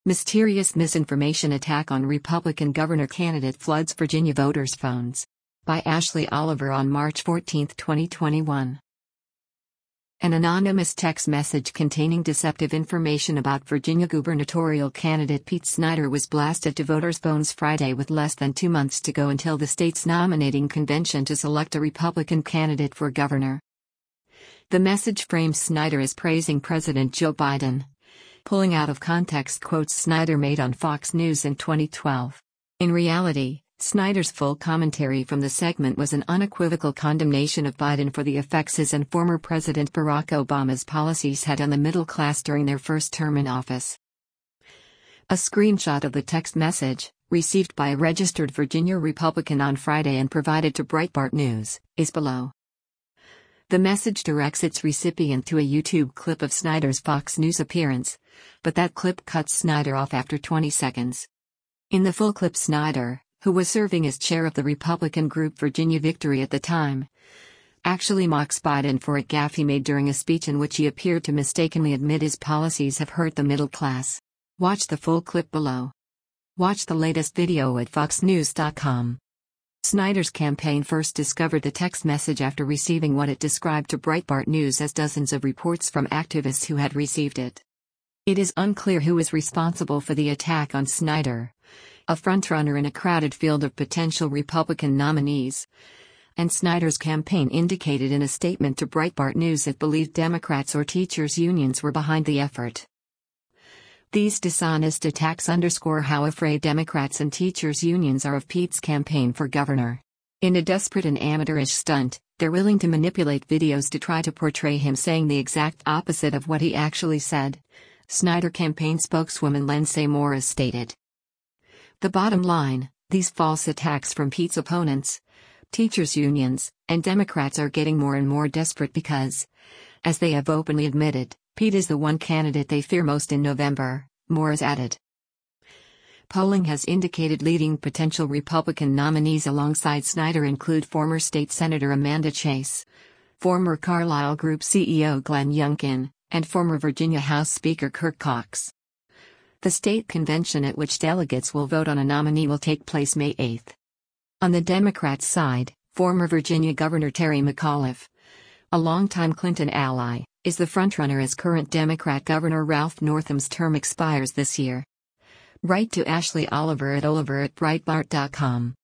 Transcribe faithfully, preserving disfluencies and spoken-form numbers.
Mysterious misinformation attack on Republican governor candidate floods Virginia voters' phones. By Ashley Oliver on March fourteenth, twenty twenty-one. An anonymous text message containing deceptive information about Virginia gubernatorial candidate Pete Snyder was blasted to voters' phones Friday with less than two months to go until the state's nominating convention to select a Republican candidate for governor. The message frames Snyder as praising President Joe Biden, pulling out of context quotes Snyder made on Fox News in twenty twelve. In reality, Snyder's full commentary from the segment was an unequivocal condemnation of Biden for the effects his and former President Barack Obama's policies had on the middle class during their first term in office. A screenshot of the text message, received by a registered Virginia Republican on Friday and provided to Breitbart News, is below. The message directs its recipient to a YouTube clip of Snyder's Fox News appearance, but that clip cuts Snyder off after twenty seconds. In the full clip, Snyder, who was serving as chair of the Republican group Virginia Victory at the time, actually mocks Biden for a gaffe he made during a speech in which he appeared to mistakenly admit his policies have hurt the middle class. Watch the full clip below. Watch the latest video at fox news dot com. Snyder's campaign first discovered the text message after receiving what it described to Breitbart News as dozens of reports from activists who had received it. It is unclear who is responsible for the attack on Snyder, a frontrunner in a crowded field of potential Republican nominees, and Snyder's campaign indicated in a statement to Breitbart News it believed Democrats or teachers' unions were behind the effort. These dishonest attacks underscore how afraid Democrats and teachers' unions are of Pete's campaign for governor. In a desperate and amateurish stunt, they're willing to manipulate videos to try to portray him saying the exact opposite of what he actually said, Snyder campaign spokeswoman Lindsay Morris stated. The bottom line, these false attacks from Pete's opponents, teachers' unions, and Democrats are getting more and more desperate because, as they have openly admitted, Pete is the one candidate they fear most in November, Morris added. Polling has indicated leading potential Republican nominees alongside Snyder include former state Senator Amanda Chase, former Carlyle Group C E O Glenn Youngkin, and former Virginia House Speaker Kirk Cox. The state convention at which delegates will vote on a nominee will take place May eighth. On the Democrats' side, former Virginia Governor Terry McAuliffe, a longtime Clinton ally, is the frontrunner as current Democrat Governor Ralph Northam's term expires this year. Write to Ashley Oliver at oliver at breitbart dot com.